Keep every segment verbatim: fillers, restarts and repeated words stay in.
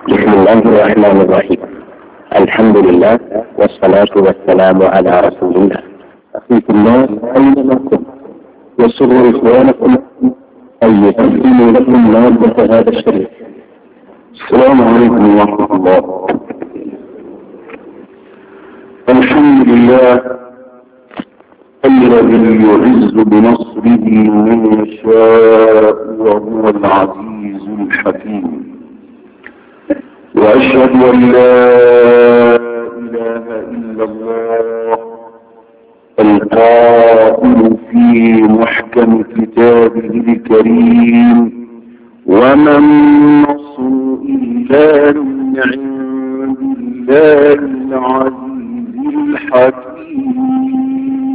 بسم الله الرحمن الرحيم. الحمد لله والصلاة والسلام على رسول الله. أخيكم الله أينما كنتم يسر إخوانكم أن يقدموا لكم مادة هذا الشريف. السلام عليكم ورحمة الله. الحمد لله الذي يعز بنصره من يشاء وهو العزيز الحكيم، وأشهد أن لا إله إلا الله القائل في محكم كتابه الكريم: وما النصر إلا من عند الله العزيز الحكيم.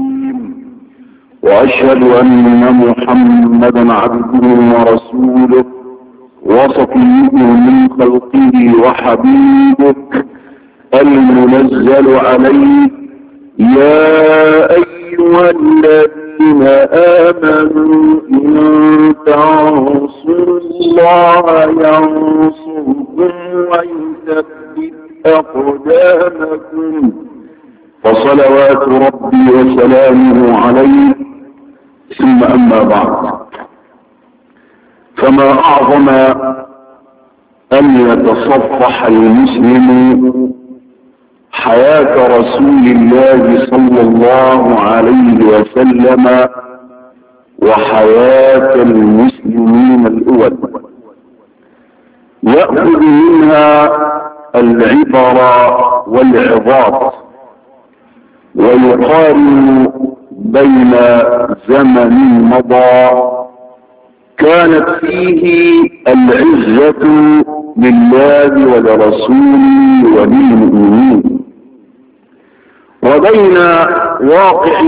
وأشهد أن محمدا عبده ورسوله وصفيه من خلقه وحبيبه المنزل عليه: يا أيها الذين آمنوا إن تنصروا الله ينصركم ويثبت أقدامكم. فصلوات ربي وسلامه عليه. ثم أما بعد، فما أعظم أن يتصفح المسلم حياة رسول الله صلى الله عليه وسلم وحياة المسلمين الأول، يأخذ منها العبر والعظات، ويقارن بين زمن مضى كانت فيه العزة لله ولرسوله وللمؤمنين، وبين واقع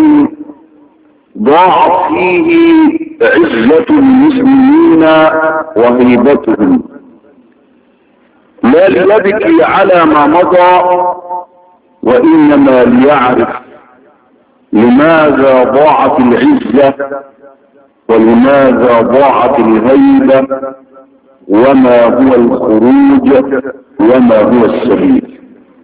ضاعت فيه عزة المسلمين وهيبتهم، لا ليبكي على ما مضى وإنما ليعرف لماذا ضاعت العزة ولماذا ضاعت الهيبة، وما هو الخروج وما هو السبيل.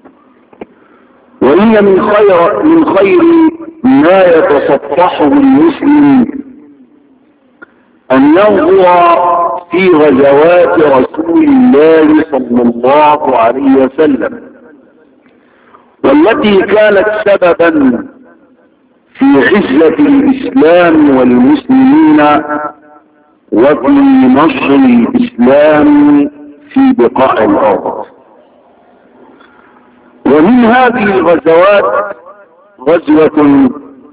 وإن من خير من خير ما يتصفحه المسلم أن ينظر في غزوات رسول الله صلى الله عليه وسلم، والتي كانت سببا في عزة الإسلام والمسلمين وفي نشر الإسلام في بقاع الأرض. ومن هذه الغزوات غزوة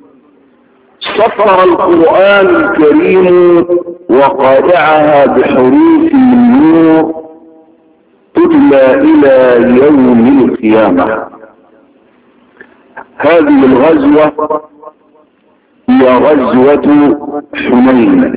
سطر القرآن الكريم وقارعها بحروف من نور تتلى إلى يوم القيامة. هذه الغزوة هي غزوة حنين.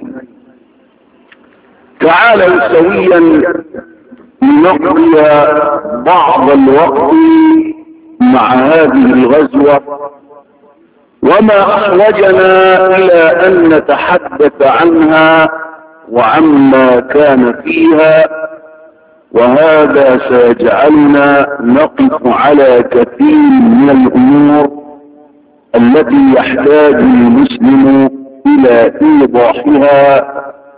تعالوا سويا لنقضي بعض الوقت مع هذه الغزوة وما أخرجنا إلى أن نتحدث عنها وعما كان فيها، وهذا سيجعلنا نقف على كثير من الأمور التي يحتاج المسلم إلى إيضاحها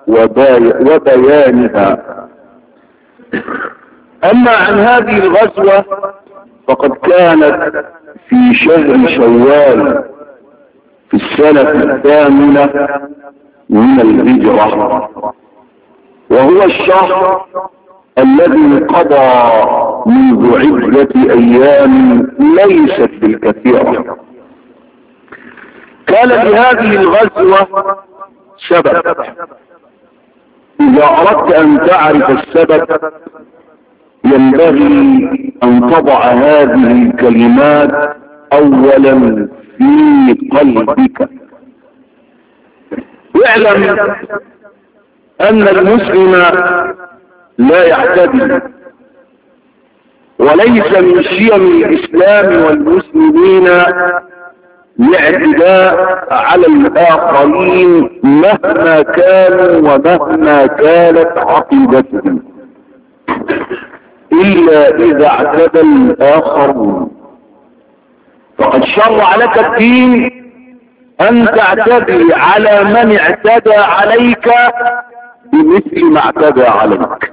وبيانها. أما عن هذه الغزوة فقد كانت في شهر شوال في السنة الثامنة من الهجرة، وهو الشهر الذي قضى منذ عدة أيام ليست بالكثيرة. كان لهذه الغزوة سبب. إذا أردت أن تعرف السبب ينبغي أن تضع هذه الكلمات أولا في قلبك. واعلم أن المسلم لا يعتدي، وليس من شيم الإسلام والمسلمين الاعتداء على الآخرين مهما كانوا ومهما كانت عقيدتهم، إلا إلا إذا اعتدى الآخرون. فقد شرع لك الدين أن تعتدي على من اعتدى عليك بمثل ما اعتدى عليك.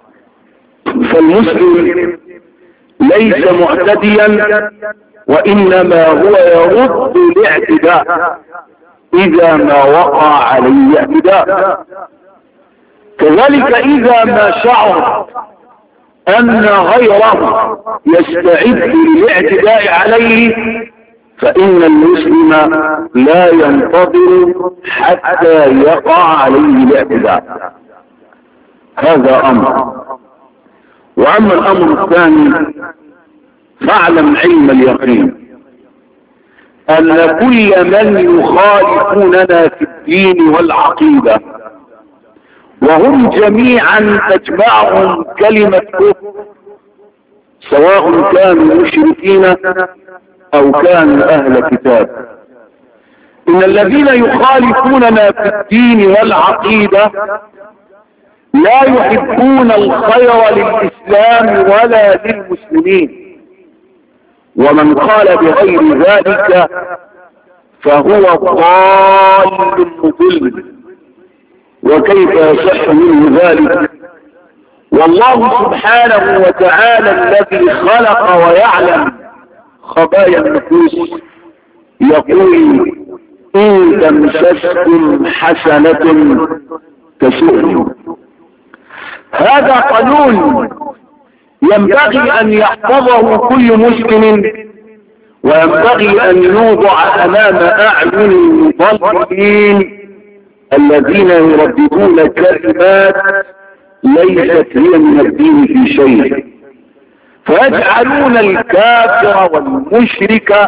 فالمسلم ليس معتديا، وإنما هو يرد الاعتداء إذا ما وقع عليه اعتداء. كذلك إذا ما شعر أن غيره يستعد للاعتداء عليه، فإن المسلم لا ينتظر حتى يقع عليه الاعتداء. هذا أمر. وأما الأمر الثاني، فاعلم علم اليقين أن كل من يخالفوننا في الدين والعقيدة وهم جميعا تجمعهم كلمة كفر، سواء كانوا مشركين أو كانوا أهل كتاب، إن الذين يخالفوننا في الدين والعقيدة لا يحبون الخير للإسلام ولا للمسلمين، ومن قال بغير ذلك فهو ضال مضل. وكيف يصح منه ذلك؟ والله سبحانه وتعالى الذي خلق ويعلم خبايا النفوس يقول: إن تمسسكم حسنة تسؤهم. هذا قانون ينبغي أن يحفظه كل مسلم، وينبغي أن يوضع أمام أعين المضلين الذين يرددون كلمات ليست هي من الدين في شيء، فيجعلون الكافر والمشرك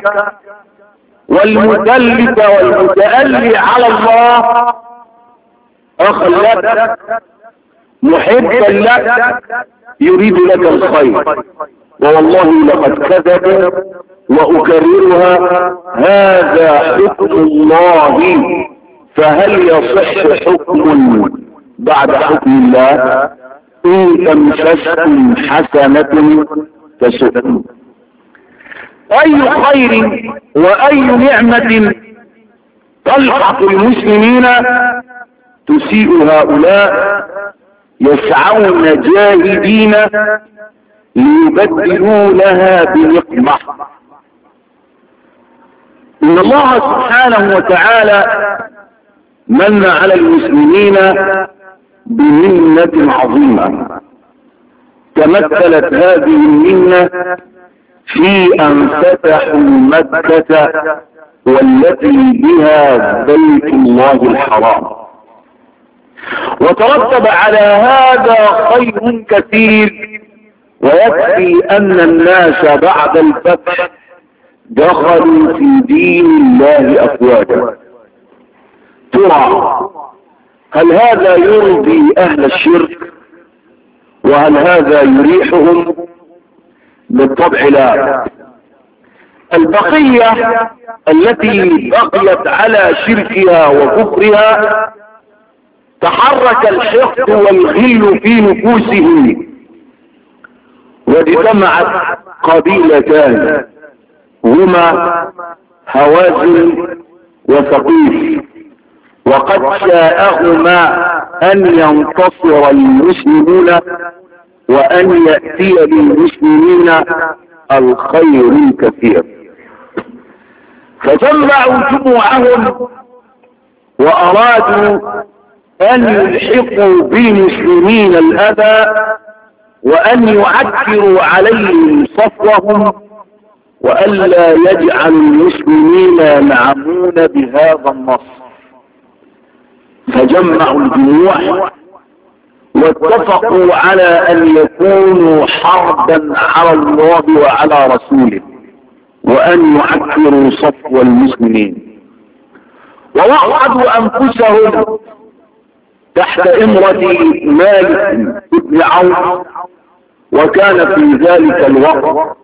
والمدلس والمتألي على الله أخا لك محبا لك يريد لك الخير. والله لقد كذبوا، وأكررها: هذا حكم الله، فهل يصح حكم بعد حكم الله؟ إن تمسسكم حسنة تسؤهم. أي خير وأي نعمة تلحق المسلمين تسيء هؤلاء يسعون جاهدين ليبدلونها بنقمة. إن الله سبحانه وتعالى من على المسلمين بمنة عظيمة، تمثلت هذه المنة في أن فتحوا مكة والتي بها بيت الله الحرام، وترتب على هذا خير كثير. ويكفي أن الناس بعد الفتح دخلوا في دين الله أفواجا. ترى هل هذا يرضي أهل الشرك؟ وهل هذا يريحهم؟ بالطبع لا. البقية التي بقيت على شركها وكفرها تحرك الحقد والغل في نفوسهم، واجتمعت قبيلتان هما هوازن وثقيف، وقد شاءهما أن ينتصر المسلمون وأن يأتي للمسلمين الخير الكثير، فجمعوا جموعهم وأرادوا أن يلحقوا بالمسلمين الأذى وأن يعكروا عليهم صفوهم، وألا يجعل المسلمين ينعمون بهذا النصر. فجمعوا الجموع واتفقوا على أن يكونوا حربا على الله وعلى رسوله، وأن يعكروا صفو المسلمين، ووعدوا أنفسهم تحت إمرة مالك بن عوف، وكان في ذلك الوقت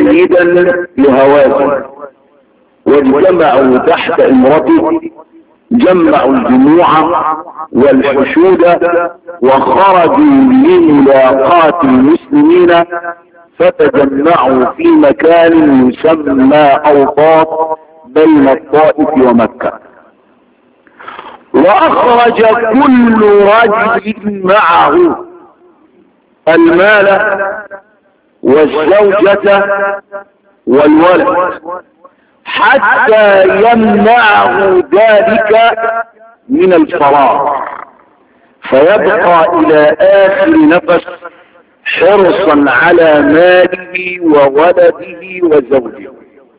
سيدا لهوازن، واجتمعوا تحت إمرته جمعوا الجموع والحشود وخرجوا لملاقاة المسلمين، فتجمعوا في مكان يسمى أوطاط بين الطائف ومكة. وأخرج كل رجل معه المال والزوجة والولد حتى يمنعه ذلك من الفراغ، فيبقى إلى آخر نفس حرصا على ماله وولده وزوجه.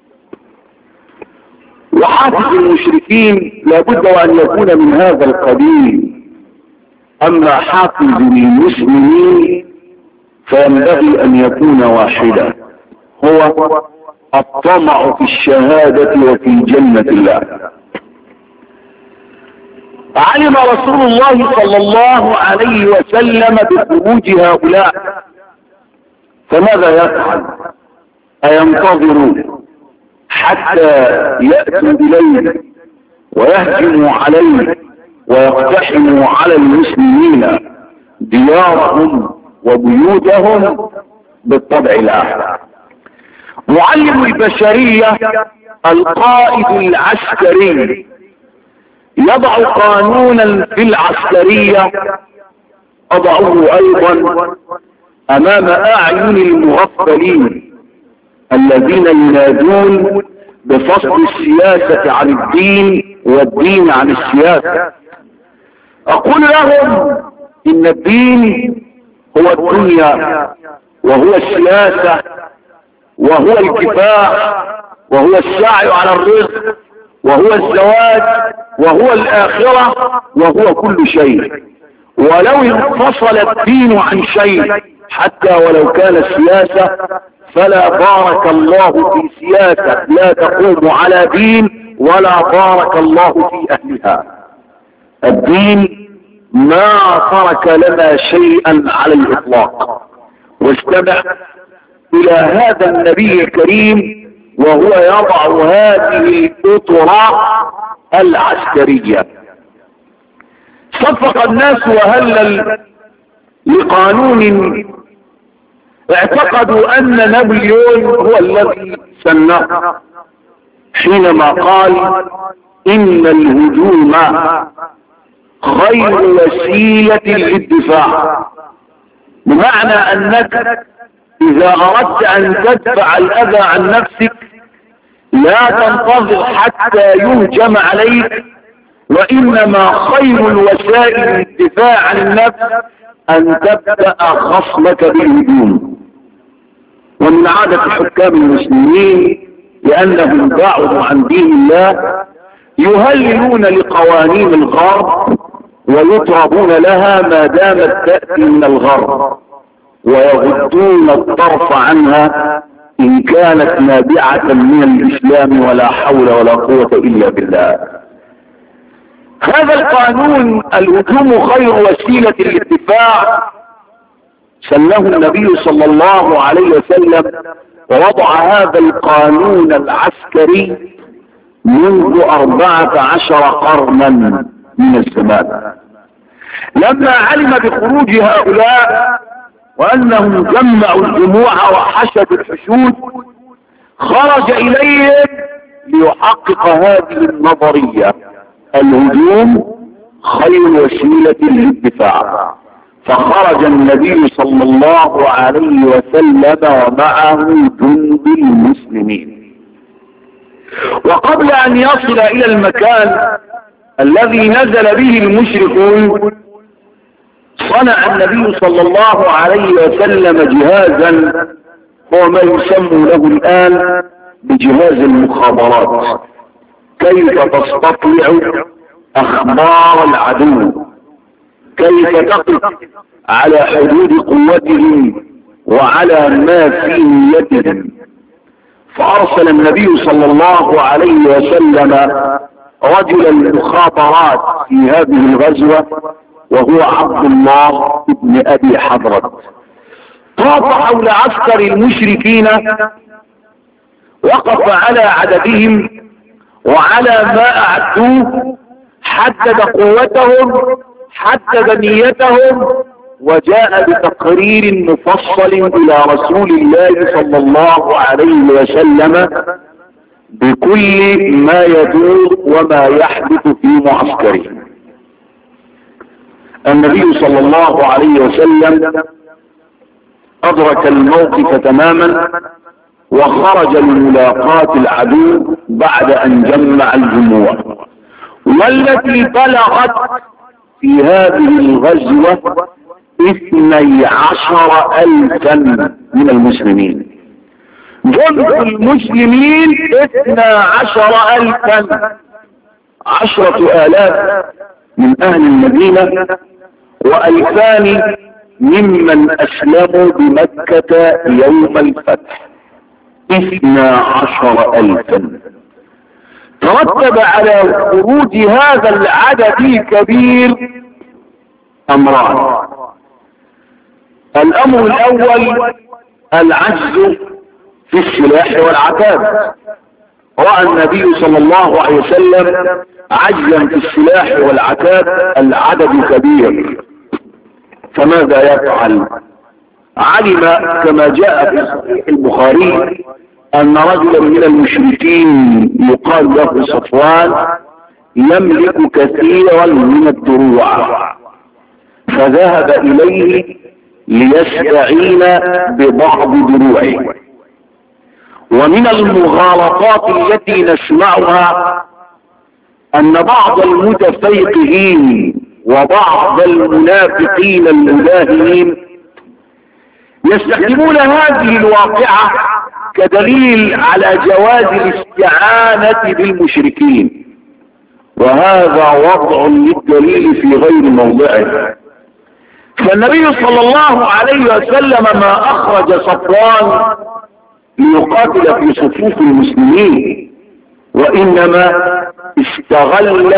وحافظ المشركين لابد أن يكون من هذا القبيل، أما حافظ المسلمين فينبغي أن يكون واحدا، هو الطمع في الشهادة وفي جنة الله. علم رسول الله صلى الله عليه وسلم بخروج هؤلاء، فماذا يفعل؟ أينتظروا حتى يأتوا إليه ويهجموا عليه ويقتحموا على المسلمين ديارهم وبيوتهم؟ بالطبع لا. معلم البشرية القائد العسكري يضع قانونا في العسكرية، أضعه أيضا أمام أعين المغفلين الذين ينادون بفصل السياسة عن الدين والدين عن السياسة. أقول لهم إن الدين هو الدنيا وهو السياسة وهو الكفاح وهو السعي على الرزق وهو الزواج وهو الآخرة وهو كل شيء. ولو انفصل الدين عن شيء حتى ولو كان السياسة فلا بارك الله في سياسة لا تقوم على دين ولا بارك الله في أهلها. الدين ما ترك لنا شيئا على الإطلاق. واستمع إلى هذا النبي الكريم وهو يضع هذه الأطر العسكرية. صفق الناس وهلل لقانون اعتقدوا أن نابليون هو الذي سنه حينما قال إن الهجوم خير وسيلة للدفاع، بمعنى أنك إذا أردت أن تدفع الأذى عن نفسك لا تنتظر حتى يهجم عليك، وإنما خير الوسائل للدفاع عن النفس أن تبدأ خصمك بالهجوم. ومن عادة حكام المسلمين لأنهم بعدوا عن دين الله يهللون لقوانين الغرب ويطربون لها ما دامت تأتي من الغرب، ويغضون الطرف عنها إن كانت نابعة من الإسلام، ولا حول ولا قوة إلا بالله. هذا القانون الهجوم خير وسيلة للدفاع سنه النبي صلى الله عليه وسلم، ووضع هذا القانون العسكري منذ أربعة عشر قرنا من الزمان. لما علم بخروج هؤلاء وأنهم جمعوا الجموع وحشدوا الحشود خرج إليهم ليحقق هذه النظرية: الهجوم خير وسيلة للدفاع. فخرج النبي صلى الله عليه وسلم ومعه جند المسلمين. وقبل أن يصل إلى المكان الذي نزل به المشركون صنع النبي صلى الله عليه وسلم جهازا هو ما يسمى له الآن بجهاز المخابرات، كيف تستطيع أخبار العدو، كيف تقف على حدود قوته وعلى ما في نيته. فأرسل النبي صلى الله عليه وسلم رجل المخابرات في هذه الغزوة وهو عبد الله بن أبي حضرة. طاف حول عسكر المشركين، وقف على عددهم وعلى ما أعدوه حدد قوتهم، حدد نيتهم، وجاء بتقرير مفصل الى رسول الله صلى الله عليه وسلم بكل ما يدور وما يحدث في معسكره. النبي صلى الله عليه وسلم أدرك الموقف تماما وخرج لملاقاة العدو بعد أن جمع الجموع، والتي بلغت في هذه الغزوة اثني عشر ألفا من المسلمين. جند المسلمين اثنى عشر ألفا، عشرة آلاف من أهل المدينة وألفان ممن أسلموا بمكة يوم الفتح، اثنى عشر ألفا. ترتب على خروج هذا العدد الكبير أمران. الأمر الأول العجز في السلاح والعتاد. رأى النبي صلى الله عليه وسلم عجزا في السلاح والعتاد، العدد كبير، فماذا يفعل؟ علم كما جاء في صحيح البخاري أن رجلا من المشركين يقال له صفوان يملك كثيرا من الدروع، فذهب إليه ليستعين ببعض دروعه. ومن المغالطات التي نسمعها أن بعض المتفيقهين وبعض المنافقين المداهنين يستخدمون هذه الواقعة كدليل على جواز الاستعانة بالمشركين، وهذا وضع للدليل في غير موضعه. فالنبي صلى الله عليه وسلم ما أخرج صفوان ليقاتل في صفوف المسلمين، وإنما استغل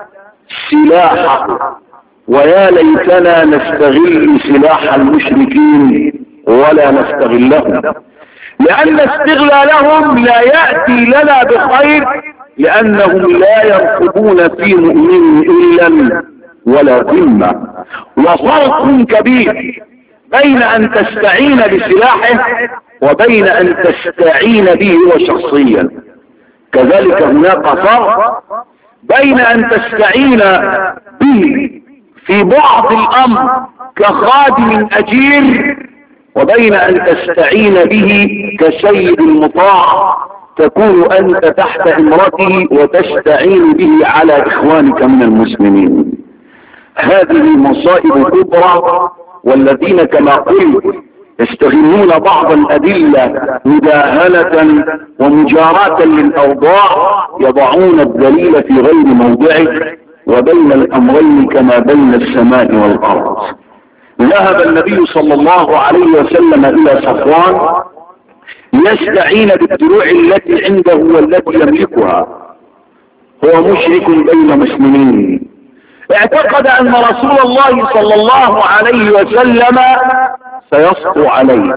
سلاحه. ويا ليتنا نستغل سلاح المشركين ولا نستغلهم، لأن استغلالهم لا يأتي لنا بخير، لأنهم لا يرقبون في مؤمن إلا ولا ذمة. وفرق كبير بين أن تستعين بسلاحه وبين أن تستعين به هو شخصيا. كذلك هناك فرق بين أن تستعين به في بعض الأمر كخادم أجير، وبين أن تستعين به كسيد المطاع، تكون أنت تحت امرته وتستعين به على إخوانك من المسلمين. هذه مصائب كبرى، والذين كما قلت يستغلون بعض الأدلة مداهنة ومجاراة للأوضاع يضعون الدليل في غير موضعه، وبين الأمرين كما بين السماء والأرض. ذهب النبي صلى الله عليه وسلم إلى صفوان يستعين بالدروع التي عنده والتي يملكها. هو مشرك بين مسلمين، اعتقد أن رسول الله صلى الله عليه وسلم سيسطو عليه.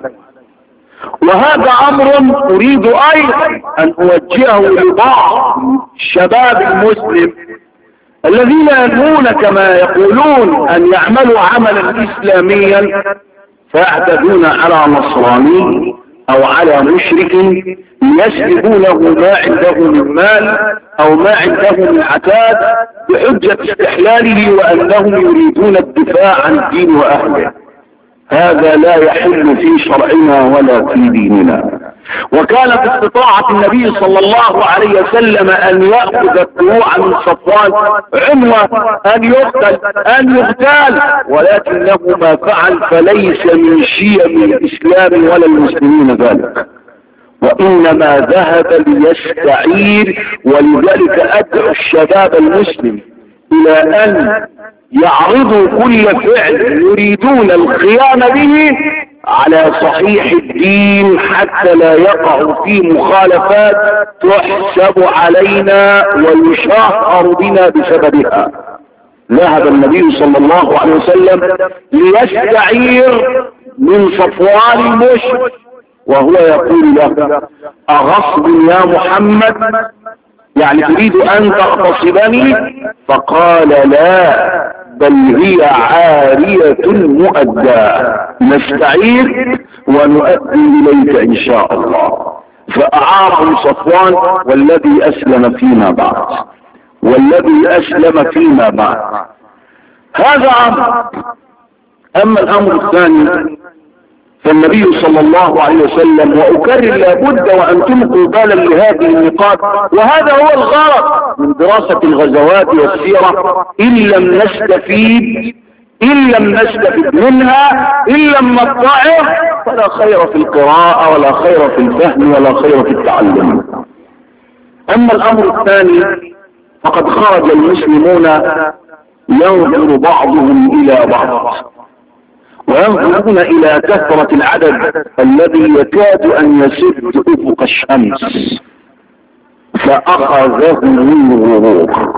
وهذا أمر أريد أيضا أن أوجهه لبعض الشباب المسلم الذين ينمون كما يقولون أن يعملوا عملا إسلاميا فيعتدون على نصراني أو على مشرك يسلبونه ما عنده من مال أو ما عنده من عتاد بحجة استحلاله وأنهم يريدون الدفاع عن الدين وأهله. هذا لا يحل في شرعنا ولا في ديننا. وكانت استطاعة النبي صلى الله عليه وسلم أن يأخذ الدروع من صفوان عنوة أن يقتل أن يغتال، ولكنه ما فعل فليس من شيم الإسلام ولا المسلمين ذلك، وإنما ذهب ليستعير. ولذلك أدعو الشباب المسلم إلى أن يعرضوا كل فعل يريدون القيام به على صحيح الدين حتى لا يقعوا في مخالفات تحسب علينا ويشهر بنا بسببها. ذهب النبي صلى الله عليه وسلم ليستعير من صفوان المشرك وهو يقول له: أغصب يا محمد؟ يعني تريد ان تغتصبني؟ فقال لا، بل هي عارية مؤداة، نستعير ونؤدي اليك ان شاء الله. فاعاره صفوان والذي اسلم فيما بعد والذي اسلم فيما بعد. هذا امر. اما الامر الثاني فالنبي صلى الله عليه وسلم، واكرر لابد وان تلقوا بالا لهذه النقاط، وهذا هو الغرض من دراسة الغزوات والسيرة، ان لم نستفيد ان لم نستفيد منها، ان لم نطلعه، فلا خير في القراءة ولا خير في الفهم ولا خير في التعلم. اما الامر الثاني فقد خرج المسلمون ينظر بعضهم الى بعض، وينظرون الى كثرة العدد الذي يكاد ان يسد افق الشمس، فاخذهم الغرور،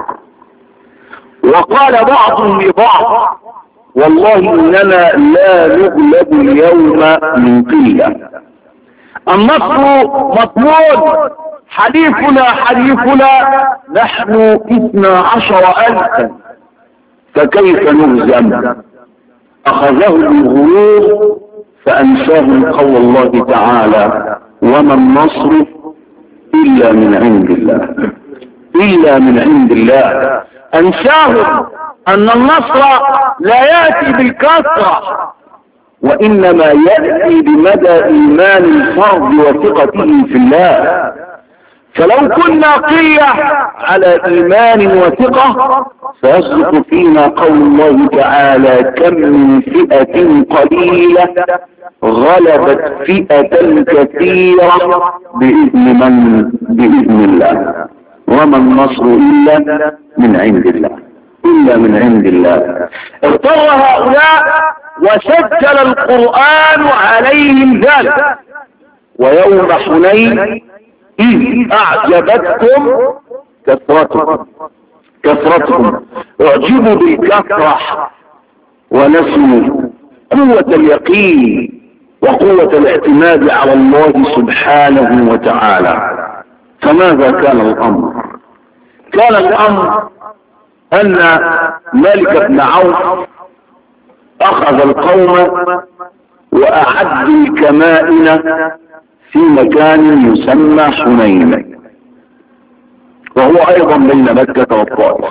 وقال بعضهم لبعض والله اننا لا نغلب اليوم من قلة، النصر مطلوب، حليفنا حليفنا، نحن اثنى عشر الفا، فكيف نهزم؟ اخذه الغرور فانساهم قول الله تعالى وما النصر الا من عند الله، الا من عند الله. انساهم ان النصر لا يأتي بالكثرة، وانما يأتي بمدى ايمان الفرد وثقته في الله. فلو كنا قلة على ايمان وثقة سيصدق فينا قول الله تعالى كم من فئة قليلة غلبت فئة كثيرة بإذن من؟ بإذن الله. وما النصر إلا من عند الله، إلا من عند الله. اضطر هؤلاء وسجل القرآن عليهم ذلك. ويوم حنين إذ أعجبتكم كثرتكم كثرتكم اعجبوا بالكثرة ونسوا قوة اليقين وقوة الاعتماد على الله سبحانه وتعالى. فماذا كان الأمر؟ كان الأمر أن مالك بن عوف أخذ القوم وأعد الكمائن في مكان يسمى حنين، وهو ايضا بين مكة والطائف.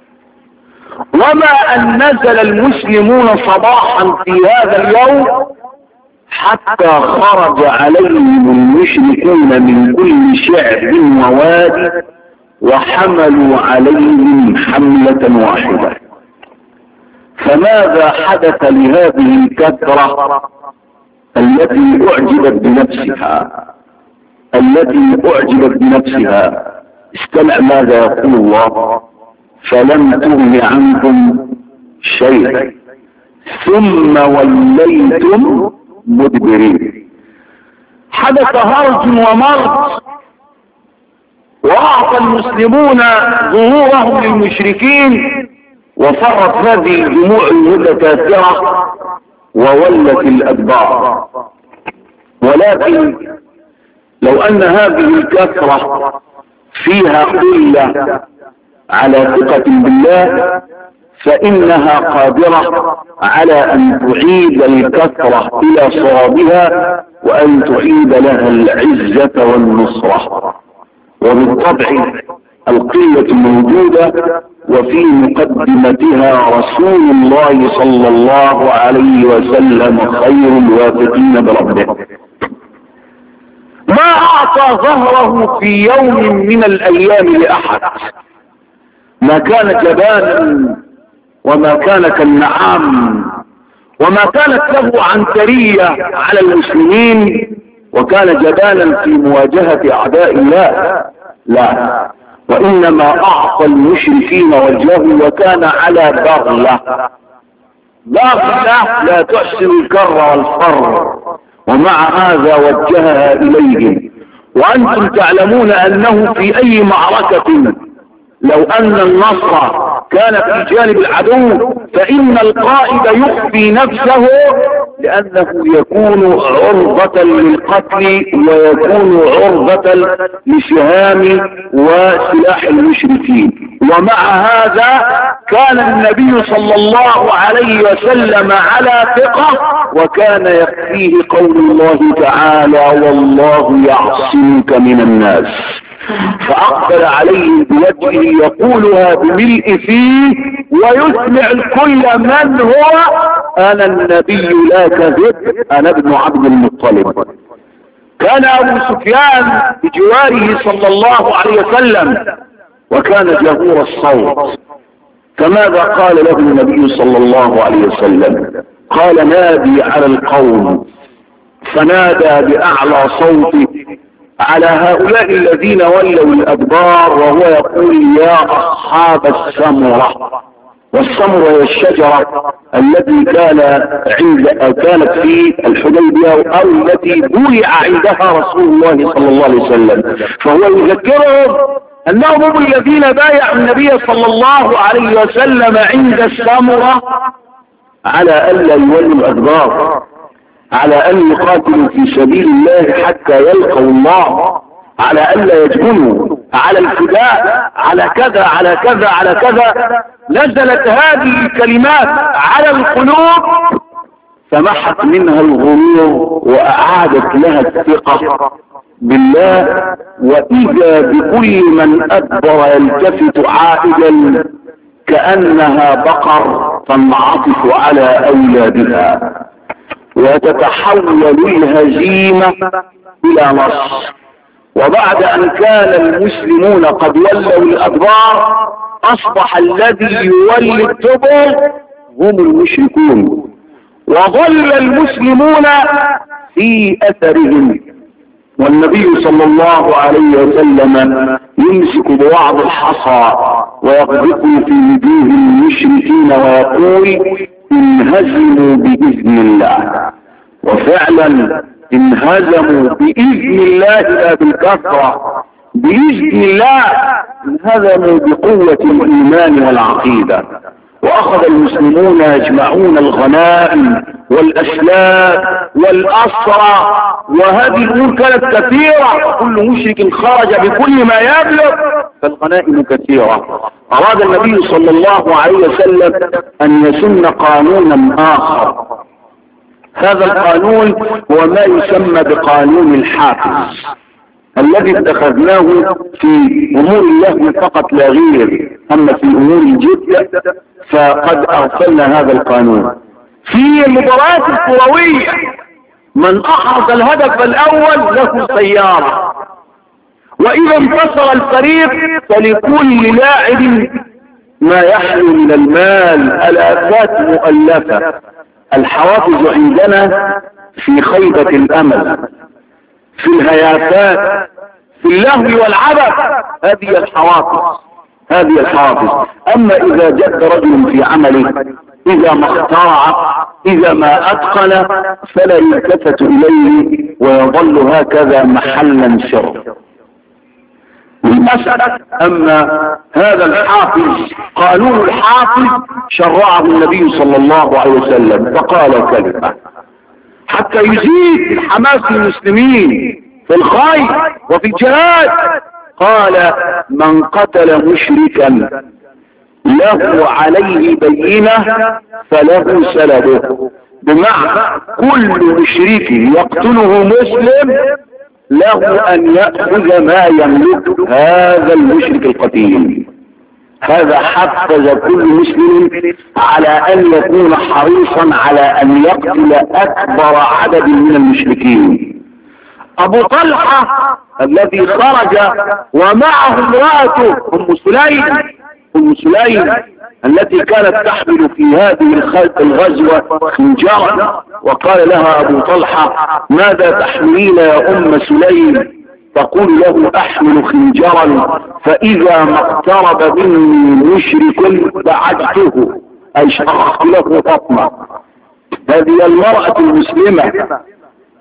وما ان نزل المسلمون صباحا في هذا اليوم حتى خرج عليهم المشركون من كل شعب ووادي وحملوا عليهم حملة واحدة. فماذا حدث لهذه الكثرة التي اعجبت بنفسها التي اعجبت بنفسها؟ استمع ماذا يقول الله: فلم تغن عنكم شيئا ثم وليتم مدبرين. حدث هرج ومرج، واعطى المسلمون ظهورهم للمشركين، وفرت هذه الجموع المتكاثرة وولت الادبار. ولكن لو ان هذه الكثرة فيها قلة على ثقة بالله فإنها قادرة على أن تعيد الكثرة إلى صوابها وأن تعيد لها العزة والنصرة. وبالطبع القلة موجودة، وفي مقدمتها رسول الله صلى الله عليه وسلم خير الواثقين بربه. ما أعطى ظهره في يوم من الأيام لأحد، ما كان جبانا وما كان كالنعام وما كانت له عنترية على المسلمين وكان جبانا في مواجهة أعداء الله، لا، وإنما أعطى المشركين وجهه وكان على بغلة بغلة لا تحسن الكر والفر، ومع هذا وجهها إليهم. وأنتم تعلمون أنه في أي معركة لو أن النصر كان في جانب العدو، فإن القائد يخفي نفسه لأنه يكون عرضة للقتل ويكون عرضة لسهام وسلاح المشركين. ومع هذا كان النبي صلى الله عليه وسلم على ثقة، وكان يكفيه قول الله تعالى والله يعصمك من الناس. فأقبل عليه بوجهه يقولها بملء فيه ويسمع الكل من هو أنا النبي لا كذب، أنا ابن عبد المطلب. كان أبو سفيان بجواره صلى الله عليه وسلم وكان جهور الصوت، فماذا قال له النبي صلى الله عليه وسلم؟ قال نادي على القوم، فنادى بأعلى صوته على هؤلاء الذين ولوا الأدبار وهو يقول يا أصحاب السمرة. والسمرة هي الشجرة التي كان عند كانت في الحديبية أو التي بويع عندها رسول الله صلى الله عليه وسلم، فهو يذكرهم أنهم هم الذين بايعوا النبي صلى الله عليه وسلم عند السمرة على ألا يولوا الأدبار، على أن يقاتلوا في سبيل الله حتى يلقوا الله، على ألا يجبنوا، على الفداء، على كذا على كذا على كذا. نزلت هذه الكلمات على القلوب فمحت منها الغرور وأعادت لها الثقة بالله. وإذا بكل من أدبر يلتفت عائدا كأنها بقر تنعطف على أولادها، وتتحول الهزيمة إلى نصر. وبعد أن كان المسلمون قد ولوا الأدبار أصبح الذي يولي الدبر هم المشركون، وظل المسلمون في أثرهم. والنبي صلى الله عليه وسلم يمسك بوعظ الحصى ويقذفه في وجوه المشركين ويقول انهزموا بإذن الله. وفعلا انهزموا بإذن الله لا بالكثرة، بإذن الله انهزموا بقوة الإيمان والعقيدة. وأخذ المسلمون يجمعون الغنائم والأسلاف والأسرى، وهذه الأمور كانت كثيرة، كل مشرك خرج بكل ما يبلغ، فالغنائم كثيرة. أراد النبي صلى الله عليه وسلم أن يسن قانونا آخر. هذا القانون هو ما يسمى بقانون الحافز، الذي اتخذناه في أمور الله فقط لا غير، أما في أمور الجد فقد أرسلنا هذا القانون. في المباريات الكروية من أحرز الهدف الأول له سيارة، وإذا انتصر الفريق فلكل لاعب ما يحلو من المال الآفات مؤلفة. الحوافز عندنا في خيبة الأمل، في الهيافات، في اللهو والعبث، هذه الحوافز، هذه الحوافز. أما إذا جد رجل في عمله، إذا ما اخترع، إذا ما أتقن، فلا يلتفت إليه ويظل هكذا محلا سر المسألة. أما هذا الحافز، قانون الحافز شرعه النبي صلى الله عليه وسلم، فقال كلمة حتى يزيد حماس المسلمين في الخير وفي الجهاد. قال من قتل مشركا له عليه بينة فله سلبه، بمعنى كل مشرك يقتله مسلم له أن يأخذ ما يملك هذا المشرك القتيل. هذا حفز كل مسلم على أن يكون حريصا على أن يقتل أكبر عدد من المشركين. أبو طلحة الذي خرج ومعه امرأته أم سليم، أم سليم التي كانت تحمل في هذه الغزوة خنجرا، وقال لها أبو طلحة ماذا تحملين يا أم سليم؟ تقول له أحمل خنجرا فإذا ما اقترب مني مشرك بعدته، أي شرحت له بطنه. هذه المرأة المسلمة،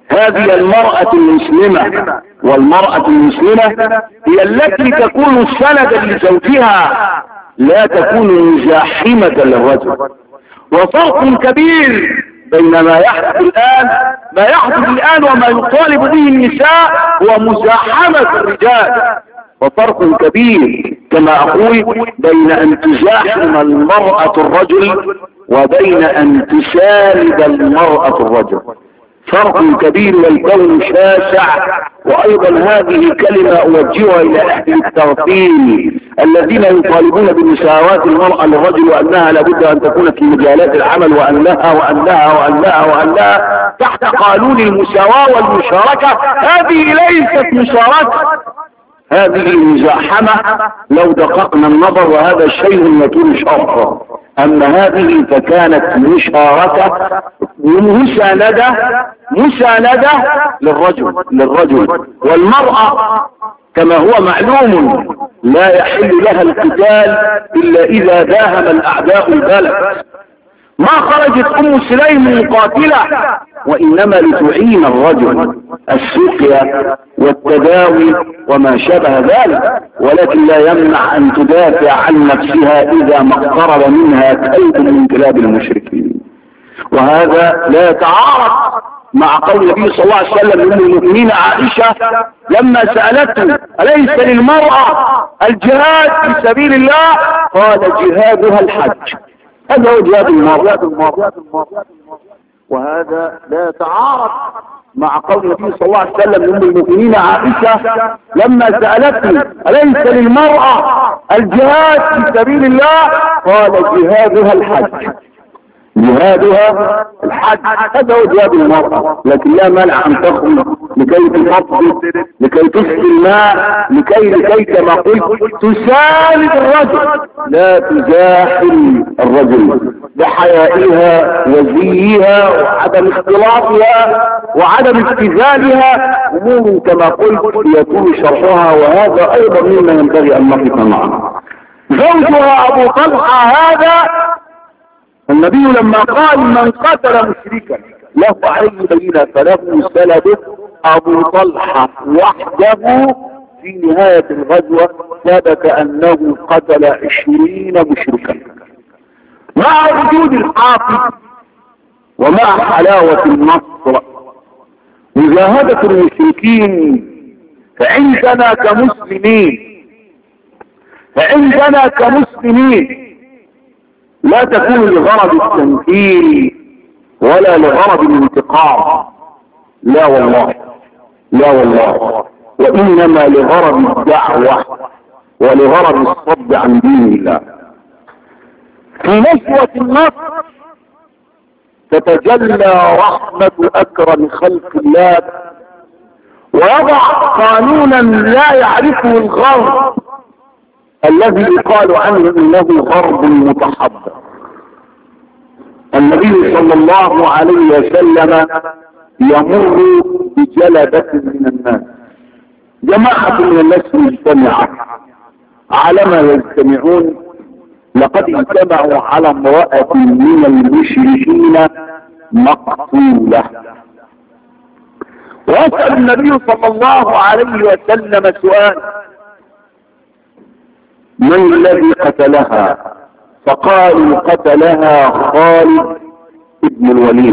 هذه المرأة المسلمة، والمرأة المسلمة هي التي تكون سندا لزوجها، لا تكون مزاحمة للرجل. وفرق كبير بين ما يحدث الآن ما يحدث الآن وما يطالب به النساء هو مزاحمة الرجال. وفرق كبير كما أقول بين أن تزاحم المرأة الرجل وبين أن تساند المرأة الرجل. فرق كبير والكون شاسع. وأيضا هذه كلمة أوجهها إلى أهل التغفيل الذين يطالبون بمساواة المرأة للرجل، وأنها لابد أن تكون في مجالات العمل، وأنها وأنها وأنها وأنها تحت قانون المساواة والمشاركة. هذه ليست مشاركة، هذه مزاحمة لو دققنا النظر، وهذا شيء يطول شرحه. أما هذه فكانت مشاركة مساندة مساندة للرجل للرجل والمرأة كما هو معلوم لا يحل لها القتال إلا إذا داهم الأعداء البلد. ما خرجت أم سليم مقاتلة وإنما لتعين الرجل السقيا والتداوي وما شابه ذلك، ولكن لا يمنع أن تدافع عن نفسها إذا ما اقترب منها كلب من كلاب المشركين. وهذا لا يتعارض مع قول النبي صلى الله عليه وسلم لأم المؤمنين عائشة لما سألته أليس للمرأة الجهاد في سبيل الله؟ قال جهادها الحج. هذا هو جهاد المرأة. وهذا لا يتعارض مع قول النبي صلى الله عليه وسلم لأم المؤمنين عائشة لما سألته أليس للمرأة الجهاد في سبيل الله؟ قال جهادها الحج. جهادها الحج. هذا هو جهاد المرأة. لكن لا مانع أن تخرج لكي تفضل، لكي تسقي الماء، لكي لكي كما قلت تساند الرجل، لا تزاحم الرجل بحيائها وزيها وعدم اختلاطها وعدم ابتذالها، أمور كما قلت يكون شرحها، وهذا أيضا مما ينبغي أن نقف معه. زوجها أبو طلحة هذا النبي لما قال من قتل مشركا له عليه بينة فله سلبه أبو طلحة وحده في نهاية الغزوة ثبت أنه قتل عشرين مشركا مع وجود الحافظ ومع حلاوة النصر. مجاهدة المشركين فعندنا كمسلمين فعندنا كمسلمين لا تكون لغرض التنفير ولا لغرض الانتقام، لا والله لا والله، وإنما لغرض الدعوة ولغرض الصد عن دين الله. في نشوة النصر تتجلى رحمة أكرم خلق الله ويضع قانونا لا يعرفه الغرب الذي يقال عنه انه غرب متحضر. النبي صلى الله عليه وسلم يمر بجلبة من الناس، جماعة من الناس مجتمعة. على ما يجتمعون لقد اجتمعوا على امرأة من المشركين مقتولة. ويسأل النبي صلى الله عليه وسلم سؤال: من الذي قتلها؟ فقالوا قتلها خالد ابن الوليد.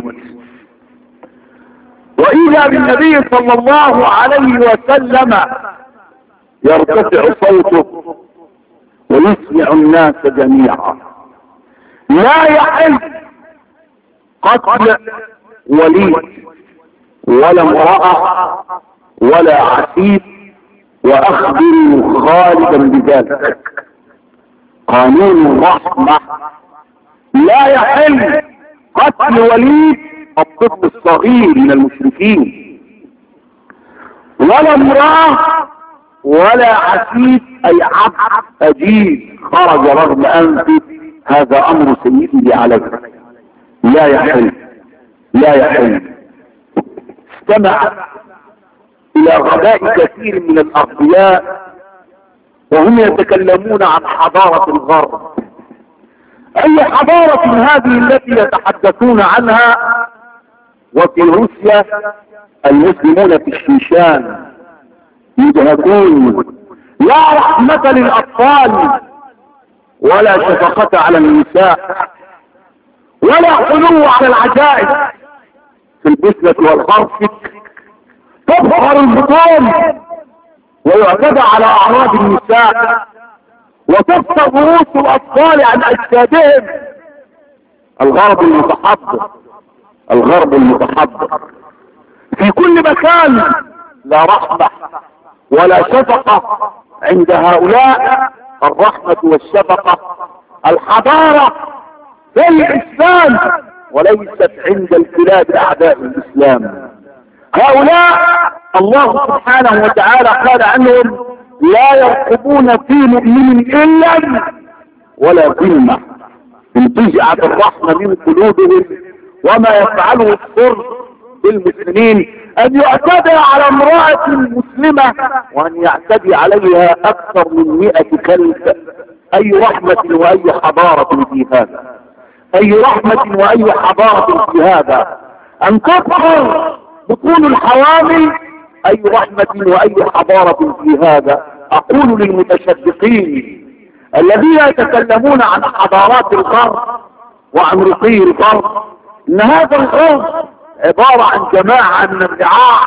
وإذا بالنبي صلى الله عليه وسلم يرتفع صوته ويسمع الناس جميعا: لا يحل قتل وليد ولا امرأة ولا عسيف، وأخبروا خالدا بذلك. قانون الرحمة: لا يحل قتل وليد الطفل الصغير من المشركين ولا امرأة ولا عسيف أي عبد أجيز خرج رغم أنفه. هذا أمر سيدي عليك، لا يحل لا يحل. استمع إلى غباء كثير من الأغبياء وهم يتكلمون عن حضارة الغرب. أي حضارة هذه التي يتحدثون عنها؟ وفي روسيا المسلمون في الشيشان يدهكون، لا رحمة للأطفال ولا شفقة على النساء ولا خلو على العجائز. في البسلة والخرفة تظهر البطون ويعتدى على أعراض النساء وتفصل رؤوس الأطفال عن أجسادهم. الغرب المتحضر، الغرب المتحضر في كل مكان، لا رحمة ولا شفقة عند هؤلاء. الرحمة والشفقة الحضارة في الإسلام وليست عند الكلاب أعداء الإسلام. هؤلاء الله سبحانه وتعالى قال عنهم لا يرقبون في مؤمن إلا ولا ذمة. انتزعت الرحمة من قلوبهم، وما يفعله الشر بالمسلمين أن يعتدي على امرأة مسلمة وأن يعتدي عليها أكثر من مئة كلب. أي رحمة وأي حضارة في هذا، أي رحمة وأي حضارة في هذا. أن تظهر بطون الحوامل، أي رحمة وأي حضارة في هذا. أقول للمتشدقين الذين يتكلمون عن حضارات الغرب وعن رقي الغرب ان هذا الغرب عبارة عن جماعة من الرعاع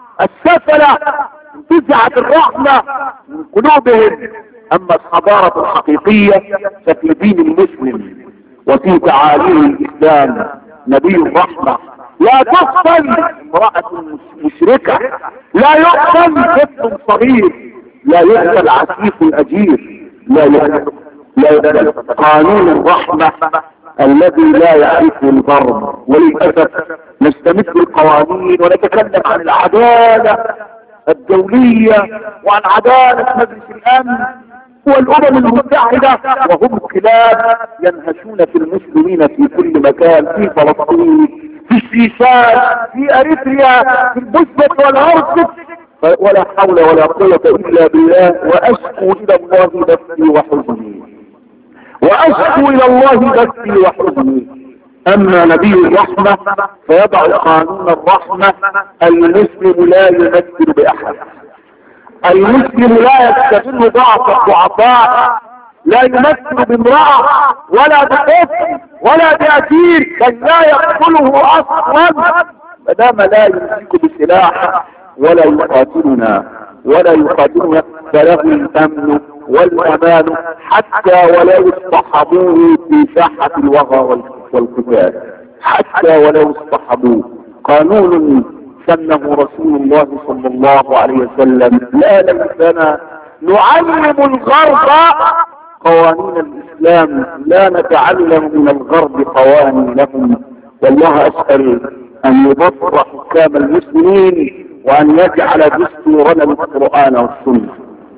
السفلة انتزعت الرحمة من قلوبهم. اما الحضارة الحقيقية ففي دين المسلم وفي تعاليم الاسلام نبي الرحمة. لا تقتل امرأة مشركة، لا يقتل طفل صغير، لا يقتل عسيف اجير، لا يقتل لا يقتل. قانون الرحمة الذي لا يعرفه الغرب. وللأسف نستمد القوانين ونتكلم عن العدالة الدولية وعن عدالة مجلس الأمن والأمم المتحدة، وهم كلاب ينهشون في المسلمين في كل مكان، في فلسطين، في الشيشان، في أريتريا، في البسبة والهرسك. ولا حول ولا قوة إلا بالله. وأشكو إلى الله بثي وحزني، وأشكو إلى الله بثي وحزني. أما نبي الرحمة فيضع قانون الرحمة. المسلم لا يمثل بأحد، المسلم لا يستغل ضعف الضعفاء، لا يمثل بامرأة ولا بطفل ولا بأسير، بل لا يقتله أصلا مادام لا يمسك بسلاح ولا يقاتلنا ولا يقاتلنا. فله الأمن والأمان حتى ولو اصطحبوه في ساحة الوغى والقتال، حتى ولو اصطحبوه. قانون سنه رسول الله صلى الله عليه وسلم. لا لنا نعلم الغرب قوانين الإسلام، لا نتعلم من الغرب قوانينهم. والله أسأل أن يبصر حكام المسلمين وأن يجعل دستورنا القرآن والسنة.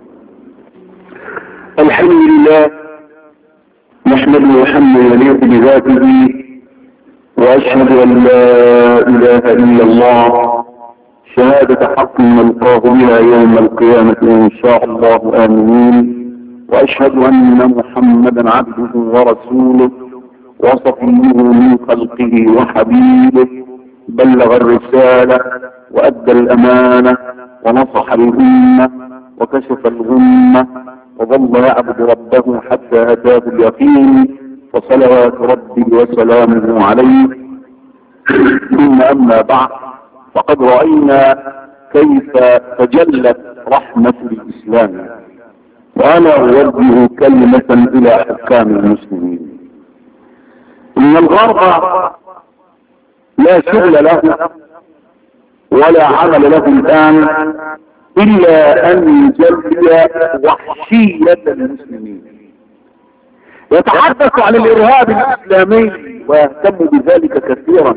الحمد لله نحمده حمدا يليق بذاته، وأشهد أن لا إله إلا الله شهادة حق نلقاه بها يوم القيامة إن شاء الله آمنين. وأشهد أن محمدا عبده ورسوله وصفيه من خلقه وحبيبه، بلغ الرسالة وأدى الأمانة ونصح الأمة وكشف الغمة، وظل يعبد ربه حتى أتاه اليقين، وصلوات ربي وسلامه عليه. ثم أما بعد، فقد رأينا كيف تجلت رحمة الإسلام. وأنا أوجه كلمة إلى حكام المسلمين. إن الغرب لا شغل له ولا عمل له الآن إلا أن يجلي وحشية المسلمين. يتحدث عن الإرهاب الإسلامي ويهتم بذلك كثيرا.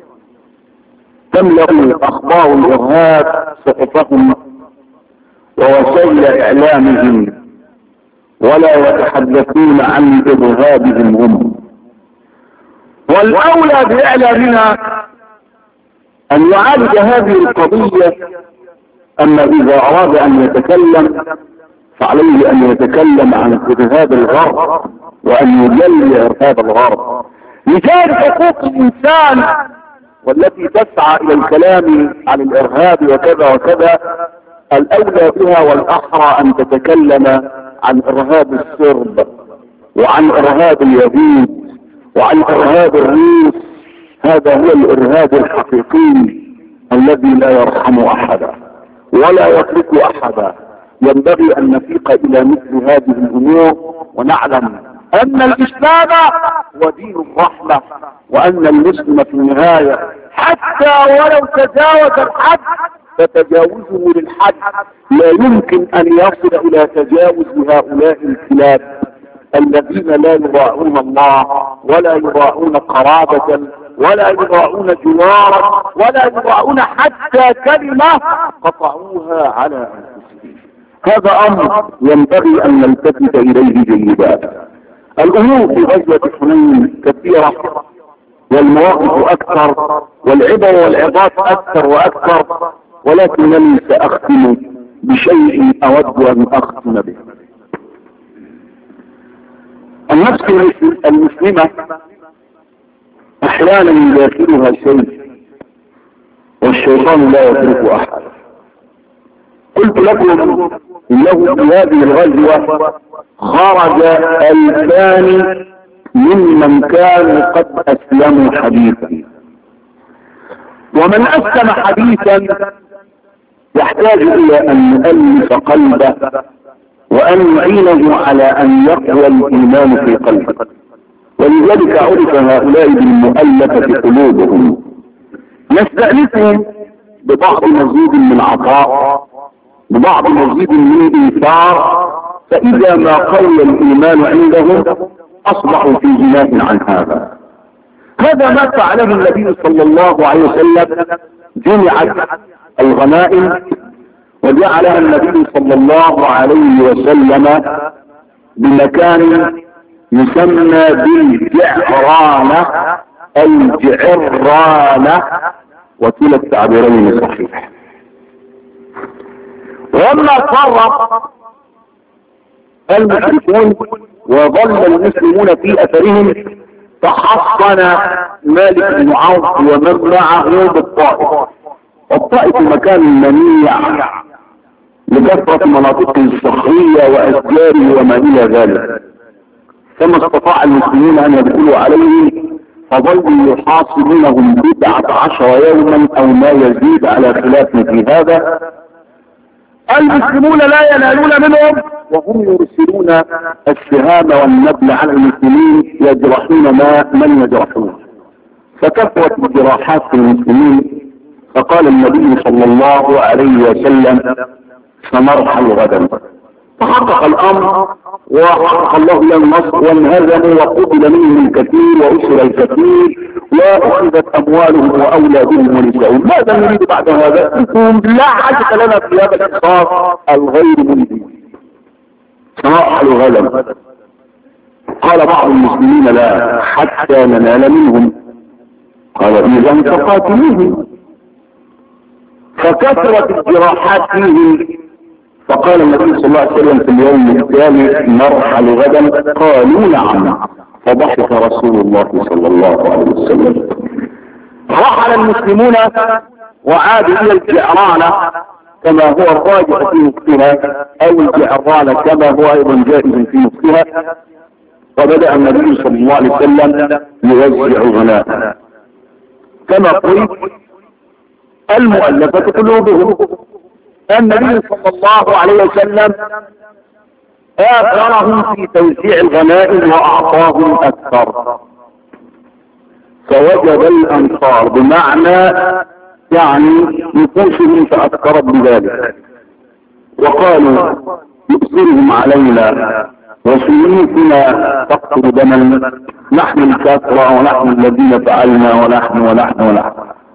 تملأ أخبار الإرهاب صحفهم ووسائل إعلامهم، ولا يتحدثون عن إرهابهم هم. والأولى بإعلامنا أن يعالج هذه القضية. أما إذا أراد أن يتكلم فعليه أن يتكلم عن إرهاب الغرب وأن يجلي إرهاب الغرب. رجال حقوق الإنسان والتي تسعى الى الكلام عن الارهاب وكذا وكذا الاولى بها والاحرى ان تتكلم عن ارهاب الصرب وعن ارهاب اليهود وعن ارهاب الروس. هذا هو الارهاب الحقيقي الذي لا يرحم احدا ولا يترك احدا. ينبغي ان نفيق الى مثل هذه الامور ونعلم ان الاسلام هو دين الرحمة، وان المسلم في النهاية حتى ولو تجاوز الحد فتجاوزه للحد لا يمكن ان يصل الى تجاوز هؤلاء الكلاب الذين لا يراعون الله ولا يراعون قرابة ولا يراعون جوارا ولا يراعون حتى كلمة قطعوها على انفسهم. هذا امر ينبغي ان نلتفت اليه جيدا. الامور في غزوة حنين كثيرة والمواقف اكثر والعبر والعظات اكثر واكثر، ولكنني ساختم بشيء اود ان اختم به. النفس المسلمة احيانا يداخلها شيء والشيطان لا يترك احد. قلت لكم انه في هذه الغزوة خرج الفان ممن كانوا قد اسلموا حديثا، ومن اسلم حديثا يحتاج الى ان نؤلف قلبه وان نعينه على ان يقوى الايمان في قلبه، ولذلك عرف هؤلاء بالمؤلفة قلوبهم. نستأنسهم ببعض مزيد من عطاء ببعض مزيد من ايثار، فاذا ما قوى الايمان عندهم اصبحوا في جناح عن هذا. هذا ما فعله النبي صلى الله عليه وسلم. جمعت الغنائم وجعلها النبي صلى الله عليه وسلم بمكان يسمى بالجعرانة او جعرانة، وكلا التعبيرين صحيح. وما صار المشركون وظل المسلمون في اثرهم فحصن مالك بن عوف ومن معه بالطائف. والطائف مكان منيع لكثرة مناطق الصخرية واشجاره وما الى ذلك، كما استطاع المسلمين ان يدخلوا عليه فظلوا يحاصرونهم بضعة عشر يوما او ما يزيد على خلاف في هذا. المسلمون لا ينالون منهم وهم يرسلون السهام والنبل على المسلمين يجرحون ما من يجرحون، فكثرت الجراحات في المسلمين. فقال النبي صلى الله عليه وسلم سنرحل غدا. فحقق الامر وحقق الله له النصر وانهزموا وقتل منهم الكثير واسر الكثير واخذت اموالهم واولادهم ونساؤهم. ماذا نريد بعد هذا؟ انتم لا حاجة لنا في هذا الاقصار الغير منذ سنرحل غدا. قال بعض المسلمين لا حتى ننال منهم. قال اذا فقاتلوهم. فكثرت الجراحات فيهم. فقال النبي صلى الله عليه وسلم في اليوم الثاني نرحل غدا. قالوا نعم. فضحك رسول الله صلى الله عليه وسلم. رحل المسلمون وعادوا الى الجعرانة كما هو الراجح في نصفها او الجعرانة كما هو ايضا جائز في نصفها. وبدأ النبي صلى الله عليه وسلم يوزع غناء كما قلت المؤلفة قلوبهم. النبي صلى الله عليه وسلم آثرهم في توزيع الغنائم واعطاهم اكثر، فوجد الانصار بمعنى يعني نفوسهم تأثرت بذلك وقالوا يبصرهم علينا وسيوفنا تقتل دما، نحن الكافرة ونحن الذين فعلنا ونحن ونحن ونحن.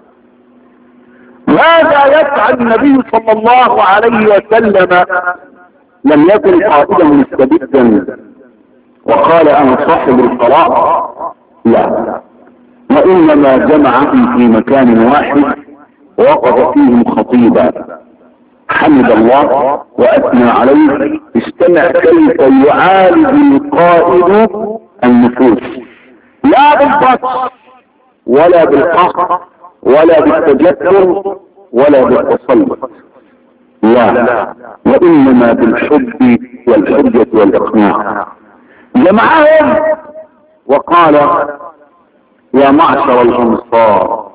ماذا يفعل النبي صلى الله عليه وسلم؟ لم يكن قائدا مستبدا وقال انا صاحب القرار، لا، وانما جمعهم في مكان واحد ووقف فيهم خطيبا حمد الله واثنى عليه. استمع كيف يعالج القائد النفوس، لا بالبطش ولا بالقهر ولا بالتجسر ولا بالتسلط، لا، وإنما بالحب والحجة والإقناع. جمعهم وقال يا معشر الأنصار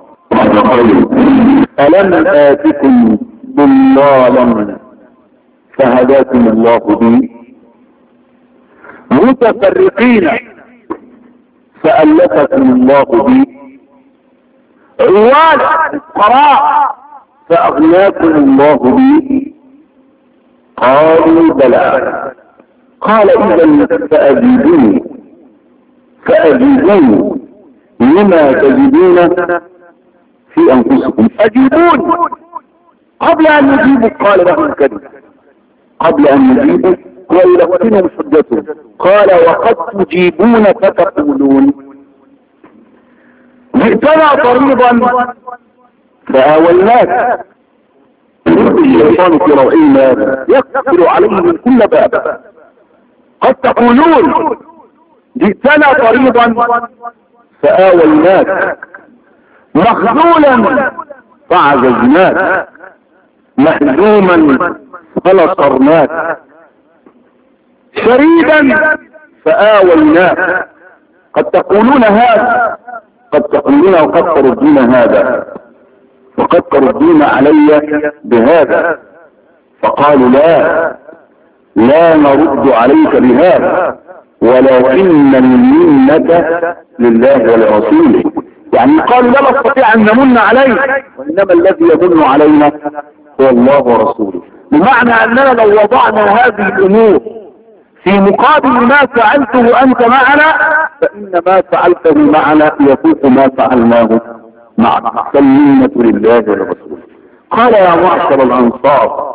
ألم آتكم ضلالا فهداكم الله بي، متفرقين فألفكم الله بي، عوال فقراء فأغناكم الله بي. قالوا بلى. قال إذا فأجيبوني فأجيبوني لما تجدون في أنفسكم، أجيبوني. قبل أن يجيبوا قال لهم الكلمة، قبل أن يجيبوا ويلقنهم حجتهم، قال وقد تجيبون فتقولون جئتنا طريضا فآولناك. الشيطان في روعين يقفل عليه من كل باب. قد تقولون جئتنا طريضا فآولناك، مخذولا فعززناك، مهزوما فنصرناك، شريدا فآولناك. قد تقولون هذا، قد تقولون وقد تردون هذا، وقد تردون علي بهذا. فقالوا لا لا نرد عليك بهذا، ولكن المنة لله ولرسوله. يعني قالوا لا نستطيع ان نمن عليك، وانما الذي يمن علينا هو الله ورسوله. بمعنى اننا لو وضعنا هذه الامور في مقابل ما فعلته انت معنا، فان ما فعلته معنا يفوق ما فعلناه معك، فالمنة لله ولرسوله. قال يا معشر الانصار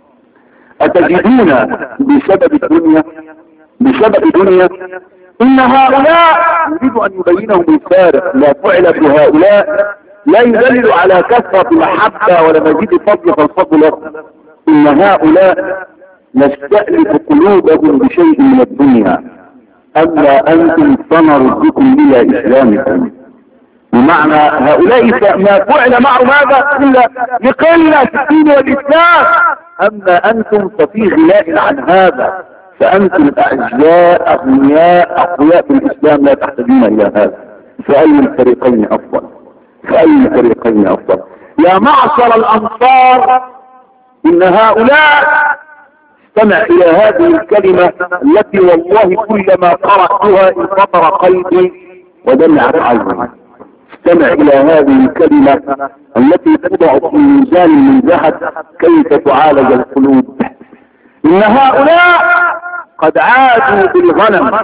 اتجدون بسبب الدنيا بسبب دنيا ان هؤلاء يريد ان يبينهم الفارق، ما فعل بهؤلاء لا يدلل على كثرة المحبة ولا مزيد فضل فالفضل لهم. ان هؤلاء نستألف قلوبهم بشيء من الدنيا، اما انتم فنردكم الى اسلامكم. بمعنى هؤلاء ما فعل معه ماذا الا لقلة الدين والاسلام، اما انتم ففي غناء عن هذا، فأنتم أعزاء أغنياء أقوياء في الإسلام لا تحتاجون إلى هذا. فأي الفريقين أفضل؟ فأي الفريقين أفضل؟ يا معشر الأنصار إن هؤلاء، استمع إلى هذه الكلمة التي والله كلما قرأتها انفطر قلبي ودمعت عيني. استمع إلى هذه الكلمة التي توضع في ميزان من ذهب كيف تعالج القلوب. إن هؤلاء قد عادوا بالغنم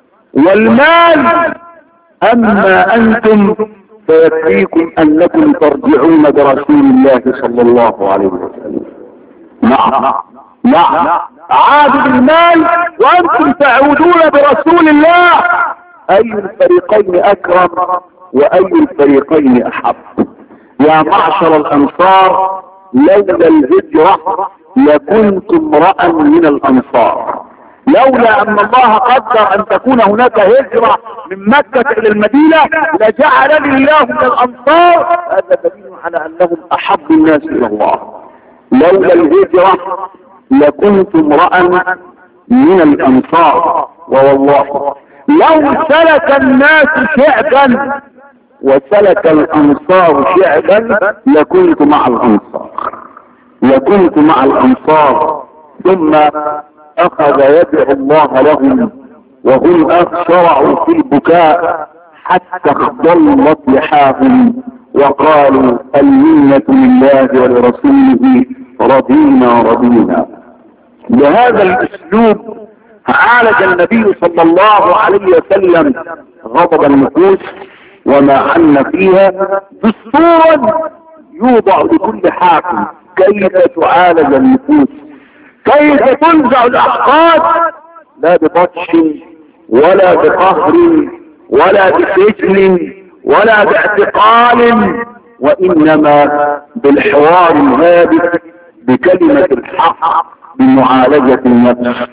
والمال، أما أنتم فيكفيكم أنكم ترجعون برسول الله صلى الله عليه وسلم. نعم نعم، عادوا بالمال وأنتم تعودون برسول الله. أي الفريقين أكرم وأي الفريقين أحب؟ يا معشر الأنصار لولا الهجرة لكنت امرأ من الأنصار. لولا أن الله قدر أن تكون هناك هجرة من مكة إلى المدينة لجعلني الله من الأنصار. هذا دليل على أنهم أحب الناس إلى الله. لولا الهجرة لكنت امرأ من الأنصار. ووالله لو سلك الناس شعبا وسلك الأنصار شعبا لكنت مع الأنصار لكنت مع الأنصار. ثم أخذ يدعو الله لهم وهم شرعوا في البكاء حتى اخضلت لحاهم وقالوا المنة لله ولرسوله رضينا رضينا. بهذا الاسلوب عالج النبي صلى الله عليه وسلم غضب النفوس وما عنا فيها دستورا يوضع لكل حاكم كيف تعالج النفوس، كيف تنزع الاحقاد، لا ببطش ولا بقهر ولا بسجن ولا باعتقال، وانما بالحوار الهادف بكلمة الحق بمعالجة النفس.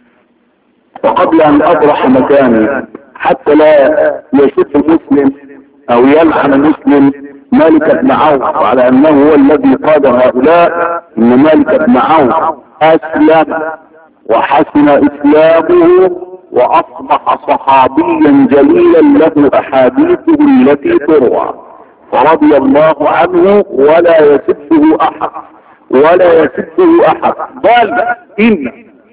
وقبل ان اطرح مكاني حتى لا يشد مسلم او يلعن مسلم مالك بن عوف على انه هو الذي قاد هؤلاء، ان مالك بن عوف اسلم وحسن اسلامه واصبح صحابيا جليلا له احاديثه التي تروى، فرضي الله عنه ولا يسبه احد ولا يسبه احد. بل ان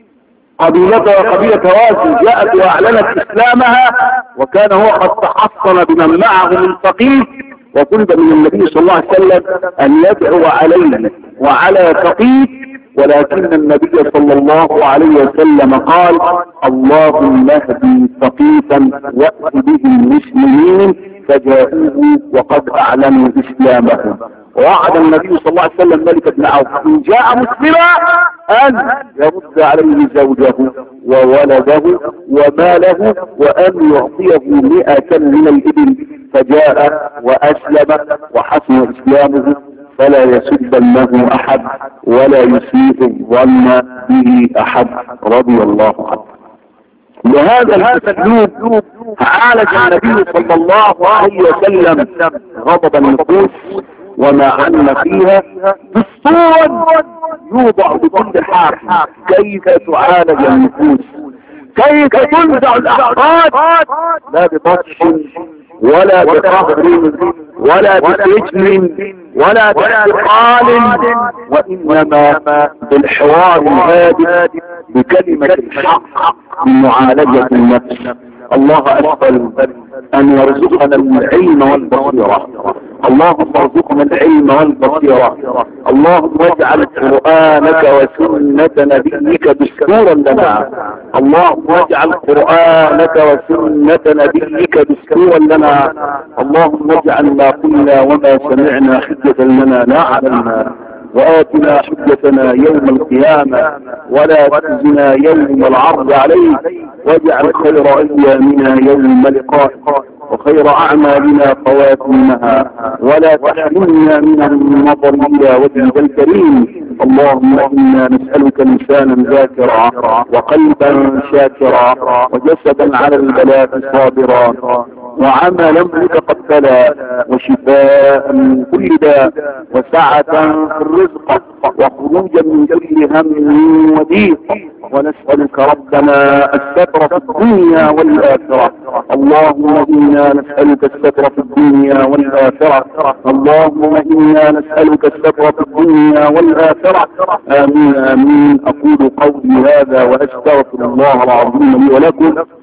قبيلته وقبيلة هوازن جاءت واعلنت اسلامها، وكان هو قد تحصن بمن معه من ثقيف، وطلب من النبي صلى الله عليه وسلم ان يدعو عليه وعلى ثقيف، ولكن النبي صلى الله عليه وسلم قال اللهم اهدي ثقيفا وأت به المسلمين، فجاءوه وقد اعلنوا اسلامهم. ووعد النبي صلى الله عليه وسلم مالك بن عوف ان جاء مسلما ان يرد عليه زوجه وولده وماله وان يعطيه مئة من الابل، فجاء واسلم وحسن اسلامه، فلا يسبنه احد ولا يسيء الظن به احد رضي الله عنه. لهذا الاسلوب عالج النبي صلى الله عليه وسلم غضب النفوس وما عن فيها بالصور يوضع بكل حاحم كيف تعالج النفوس، كيف تنزع الاحقاد، لا ببطش ولا بقهر ولا بسجن ولا باحتقال، وانما بالحوار الهادئ بكلمة الحق لمعالجة النفس. الله اسأل ان يرزقنا العلم والبصيرة، اللهم ارزقنا العلم والبصيرة، اللهم اجعل قرآنك وسنة نبيك دستورا لنا، اللهم اجعل قرآنك وسنة نبيك دستورا لنا، اللهم اجعل ما قلنا وما سمعنا حجة لنا لا علينا، وآتنا حجتنا يوم القيامة ولا تخزنا يوم العرض عليك، واجعل خير ايامنا يوم لقائك وخير اعمالنا خواتمها، ولا تحرمنا من النظر الى وجهك الكريم. اللهم انا نسألك لسانا ذاكرا وقلبا شاكرا وجسدا على البلاء صابرا وعملا متقبلا وشفاء من كل داء وسعة في الرزق وخروجا من كل هم وضيق، ونسألك ربنا الستر في الدنيا والآخرة. اللهم إنا نسألك الستر في الدنيا والآخرة، اللهم إنا نسألك الستر في الدنيا والآخرة. آمين آمين. أقول قولي هذا وأستغفر الله العظيم لي ولكم.